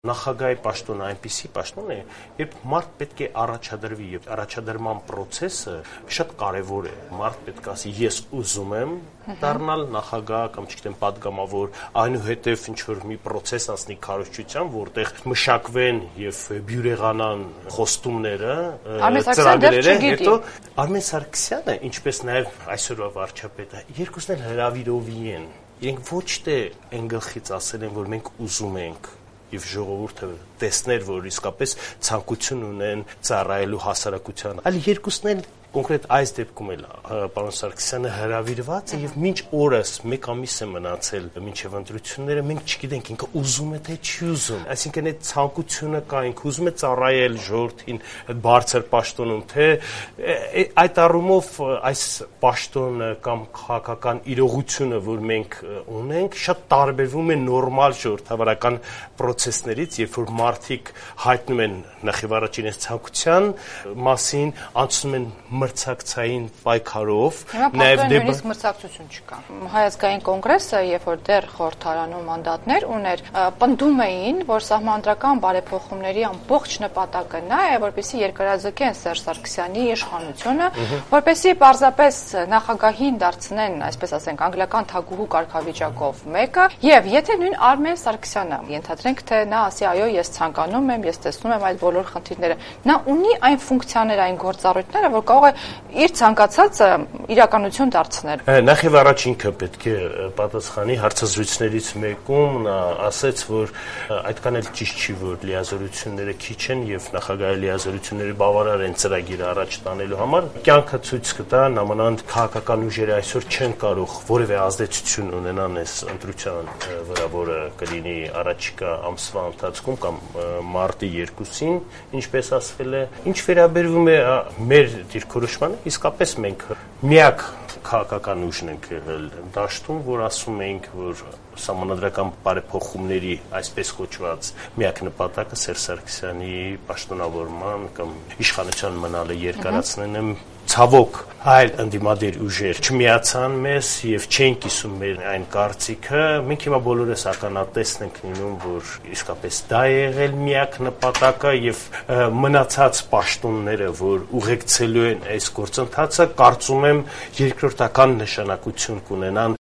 Նախագահի պաշտոնը այնպիսի պաշտոն է, երբ մարդ պետք է առաջադրվի եւ առաջադրման process-ը շատ կարեւոր է։ Մարդ պետք է ասի ես ուզում եմ դառնալ նախագահ կամ չգիտեմ падգամավոր, այնուհետեւ ինչ որ մի process անցնի քարոզչության, որտեղ մշակվեն եւ բյուրեղանան խոստումները, ծրագրերը, հետո Արմեն Սարգսյանը, ինչպես նաեւ այսօրվա վարչապետը, երկուսն էլ հրավիրովի են։ Իրենք ոչ թե այն գլխից ասել են, որ մենք ուզում ենք եւ ժողովուրդը տեսներ, որ իսկապես ցանկություն ունեն ծառայելու հասարակությանը, այլ երկուսն էլ կոնկրետ այս դեպքում էլ պարոն Սարգսյանը հրավիրված է եւ մինչ օրս 1 ամիս է մնացել մինչեւ ընտրությունները, մենք չգիտենք ինքը ուզում է թե չի ուզում, այսինքն այդ ցանկությունը կա, ինքը ուզում է ծառայել ժողովրդին այդ բարձր պաշտոնում, թե այդ առումով այս պաշտոնը կամ քաղաքական իրողությունը, որ մենք ունենք, շատ տարբերվում է նորմալ ժողովրդավարական process-ներից, երբ որ մարդիկ հայտնում են նախ առաջ իրենց ցանկության մասին, անցնում են մրցակցային պայքարով, նաև նույնիսկ մրցակցություն չկա։ Հայազգային կոնգրեսը, երբ որ դեռ խորհրդարանում մանդատներ ուներ, պնդում էին, որ սահմանադրական բարեփոխումների ամբողջ նպատակը նա է, որպեսզի երկարաձգեն Սերժ Սարգսյանի իշխանությունը, որպեսզի պարզապես նախագահին դարձնեն, այսպես ասենք, անգլիական թագուհու կարգավիճակով մեկը, եւ եթե նույն Արմեն Սարգսյանը, ենթադրենք, թե նա ասի, այո, ես ցանկանում եմ, ես տեսնում եմ այդ բոլոր խնդիրները, նա ունի այն ֆունկցիաները, այն գործառույթները, որ կարող է իր ցանկացածը իրականություն դարձնել։ Նախ եւ առաջ ինքը պետք է պատասխանի հարցազրույցներից մեկում նա ասաց, որ այդքան էլ ճիշտ չի, որ լիազորությունները քիչ են եւ նախագահի լիազորությունները բավարար են ծրագիրը առաջ տանելու համար։ Կյանքը ցույց կտա, նամանավանդ քաղաքական ուժերը այսօր չեն կարող որևէ ազդեցություն ունենան այս ընտրության վրա, որը կլինի առաջիկա ամսվա ընթացքում կամ մարտի 2-ին, ինչպես ասվել է։ Ինչ վերաբերվում է մեր դիրքորոշմանը, իսկապես մենք միակ քաղաքական ուժն ենք եղել դաշտում, որ ասում ենք, որ սահմանադրական բարեփոխումների այսպես կոչված միակ նպատակը Սերժ Սարգսյանի պաշտոնավորման կամ իշխանության մնալը երկարացնելն է։ Ցավոք այլ ընդդիմադիր ուժեր չմիացան մեզ եւ չեն կիսում մեր այն կարծիքը։ Մենք հիմա բոլորս ականատեսն ենք լինում, որ իսկապես դա է եղել միակ նպատակը եւ մնացած պաշտոնները, որ ուղեկցելու են այս գործընթացը, կարծում եմ երկրորդական նշանակություն կունենան